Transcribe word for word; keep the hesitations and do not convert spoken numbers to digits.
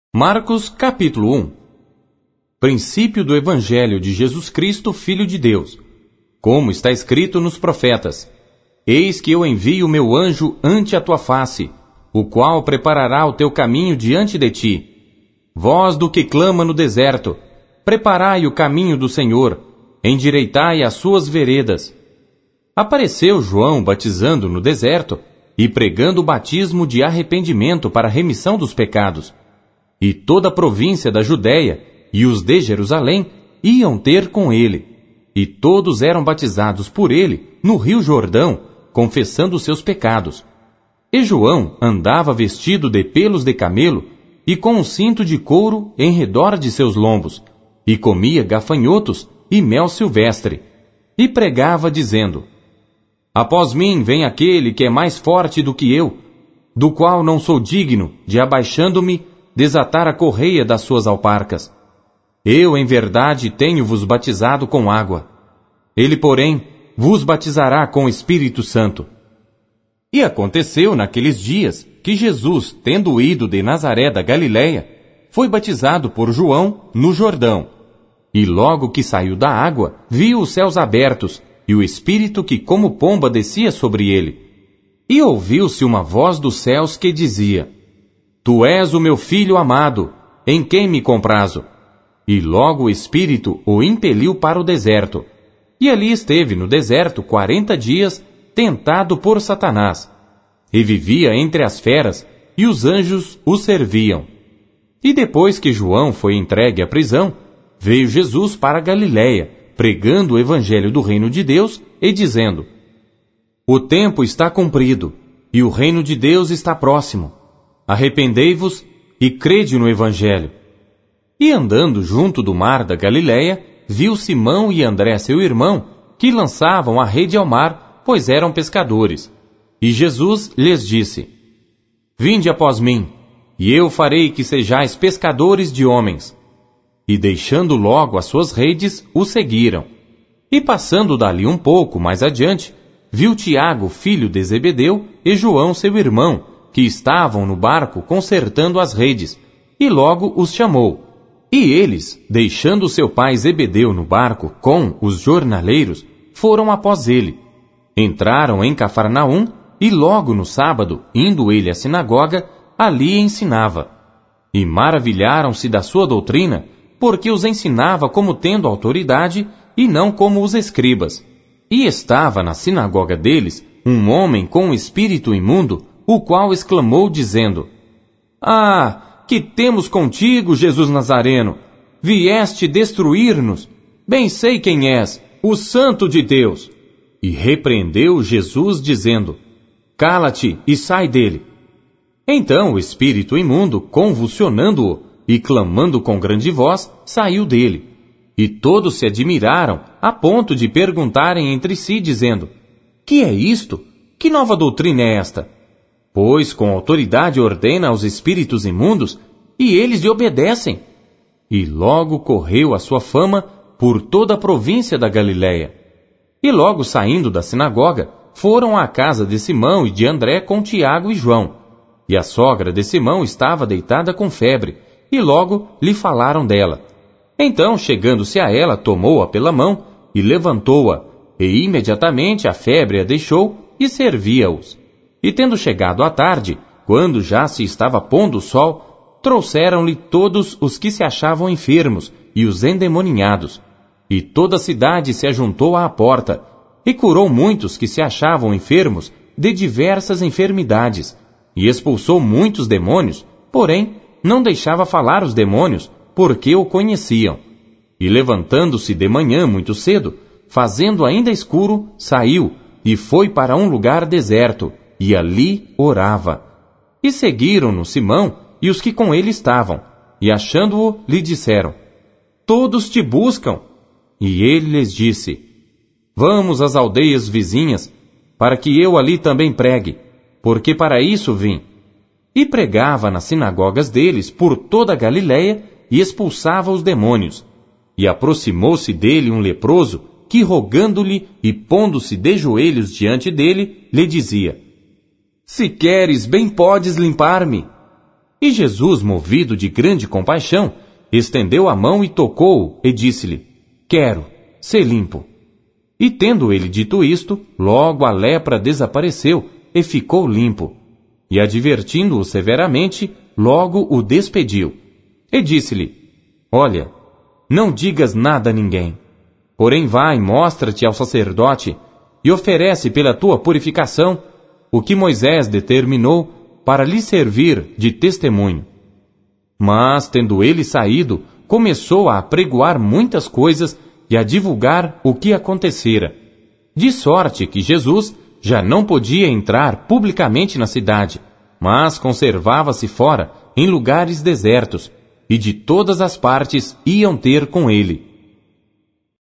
Marcos capítulo um. Princípio do Evangelho de Jesus Cristo, Filho de Deus. Como está escrito nos profetas: Eis que eu envio o meu anjo ante a tua face, o qual preparará o teu caminho diante de ti. Voz do que clama no deserto: preparai o caminho do Senhor, endireitai as suas veredas. Apareceu João batizando no deserto e pregando o batismo de arrependimento para a remissão dos pecados. E toda a província da Judéia e os de Jerusalém iam ter com ele, e todos eram batizados por ele no rio Jordão, confessando seus pecados. E João andava vestido de pelos de camelo e com um cinto de couro em redor de seus lombos, e comia gafanhotos e mel silvestre, e pregava dizendo: Após mim vem aquele que é mais forte do que eu, do qual não sou digno de, abaixando-me, desatar a correia das suas alparcas. Eu, em verdade, tenho-vos batizado com água. Ele, porém, vos batizará com o Espírito Santo. E aconteceu naqueles dias que Jesus, tendo ido de Nazaré da Galiléia, foi batizado por João no Jordão. E logo que saiu da água, viu os céus abertos e o Espírito que como pomba descia sobre ele. E ouviu-se uma voz dos céus que dizia: Tu és o meu Filho amado, em quem me comprazo. E logo o Espírito o impeliu para o deserto. E ali esteve no deserto quarenta dias, tentado por Satanás. E vivia entre as feras, e os anjos o serviam. E depois que João foi entregue à prisão, veio Jesus para a Galiléia, pregando o evangelho do reino de Deus e dizendo: O tempo está cumprido, e o reino de Deus está próximo. Arrependei-vos e crede no Evangelho. E andando junto do mar da Galiléia, viu Simão e André seu irmão, que lançavam a rede ao mar, pois eram pescadores. E Jesus lhes disse: Vinde após mim, e eu farei que sejais pescadores de homens. E deixando logo as suas redes, o seguiram. E passando dali um pouco mais adiante, viu Tiago, filho de Zebedeu, e João seu irmão, que estavam no barco consertando as redes, e logo os chamou. E eles, deixando seu pai Zebedeu no barco com os jornaleiros, foram após ele. Entraram em Cafarnaum, e logo no sábado, indo ele à sinagoga, ali ensinava. E maravilharam-se da sua doutrina, porque os ensinava como tendo autoridade, e não como os escribas. E estava na sinagoga deles um homem com um espírito imundo, o qual exclamou dizendo: Ah, que temos contigo, Jesus Nazareno? Vieste destruir-nos? Bem sei quem és, o Santo de Deus. E repreendeu Jesus dizendo: Cala-te e sai dele. Então o espírito imundo, convulsionando-o e clamando com grande voz, saiu dele. E todos se admiraram, a ponto de perguntarem entre si, dizendo: Que é isto? Que nova doutrina é esta? Pois com autoridade ordena aos espíritos imundos, e eles lhe obedecem. E logo correu a sua fama por toda a província da Galiléia. E logo saindo da sinagoga, foram à casa de Simão e de André com Tiago e João. E a sogra de Simão estava deitada com febre, e logo lhe falaram dela. Então, chegando-se a ela, tomou-a pela mão e levantou-a, e imediatamente a febre a deixou e servia-os. E tendo chegado à tarde, quando já se estava pondo o sol, trouxeram-lhe todos os que se achavam enfermos e os endemoninhados. E toda a cidade se ajuntou à porta, e curou muitos que se achavam enfermos de diversas enfermidades, e expulsou muitos demônios, porém não deixava falar os demônios, porque o conheciam. E levantando-se de manhã muito cedo, fazendo ainda escuro, saiu, e foi para um lugar deserto, e ali orava. E seguiram-no Simão e os que com ele estavam, e achando-o, lhe disseram: Todos te buscam. E ele lhes disse: Vamos às aldeias vizinhas, para que eu ali também pregue, porque para isso vim. E pregava nas sinagogas deles por toda a Galiléia, e expulsava os demônios. E aproximou-se dele um leproso, que rogando-lhe e pondo-se de joelhos diante dele, lhe dizia: Se queres, bem podes limpar-me. E Jesus, movido de grande compaixão, estendeu a mão e tocou-o, e disse-lhe: Quero, sê limpo. E tendo ele dito isto, logo a lepra desapareceu, e ficou limpo. E advertindo-o severamente, logo o despediu. E disse-lhe: Olha, não digas nada a ninguém. Porém vai, mostra-te ao sacerdote, e oferece pela tua purificação o que Moisés determinou para lhe servir de testemunho. Mas, tendo ele saído, começou a apregoar muitas coisas e a divulgar o que acontecera. De sorte que Jesus já não podia entrar publicamente na cidade, mas conservava-se fora, em lugares desertos, e de todas as partes iam ter com ele.